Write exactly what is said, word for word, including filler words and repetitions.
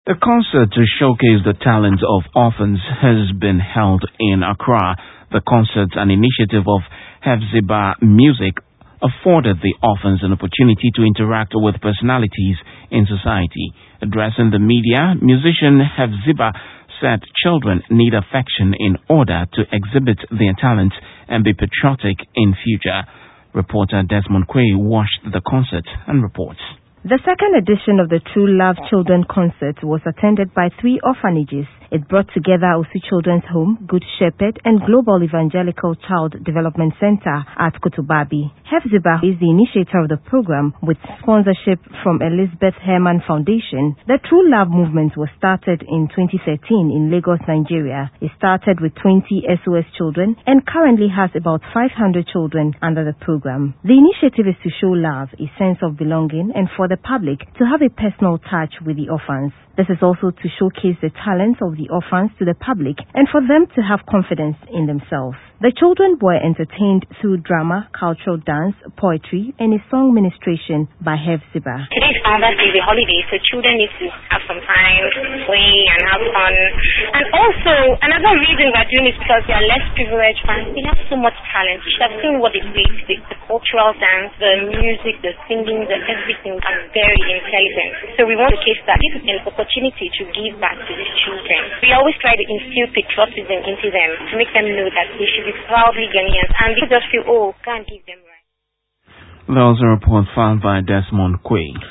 The concert to showcase the talents of orphans has been held in Accra. The concert, an initiative of Hefzibah Music, afforded the orphans an opportunity to interact with personalities in society. Addressing the media, musician Hefzibah said children need affection in order to exhibit their talents and be patriotic in future. Reporter Desmond Quay watched the concert and reports. The second edition of the True Love Children Concert was attended by three orphanages. It brought together Osu Children's Home, Good Shepherd, and Global Evangelical Child Development Center at Kotobabi. Hefzibah is the initiator of the program with sponsorship from Elizabeth Herman Foundation. The True Love movement was started in twenty thirteen in Lagos, Nigeria. It started with twenty S O S children and currently has about five hundred children under the program. The initiative is to show love, a sense of belonging, and for the public to have a personal touch with the orphans. This is also to showcase the talents of the orphans to the public and for them to have confidence in themselves. The children were entertained through drama, cultural dance, poetry, and a song ministration by Hefzibah. Today is Father's Day, the holiday, so children need to have some time to play and have fun. And also, another reason we're doing this because they are less privileged and they have so much talent. You should have seen what they play, the, the cultural dance, the music, the singing, the everything are very intelligent. So we want to case that this is an opportunity to give back to these children. We always try to instill patriotism into them to make them know that they should be proudly Ghanaians and they just feel, oh, can't give them right. There was a report filed by Desmond Quay.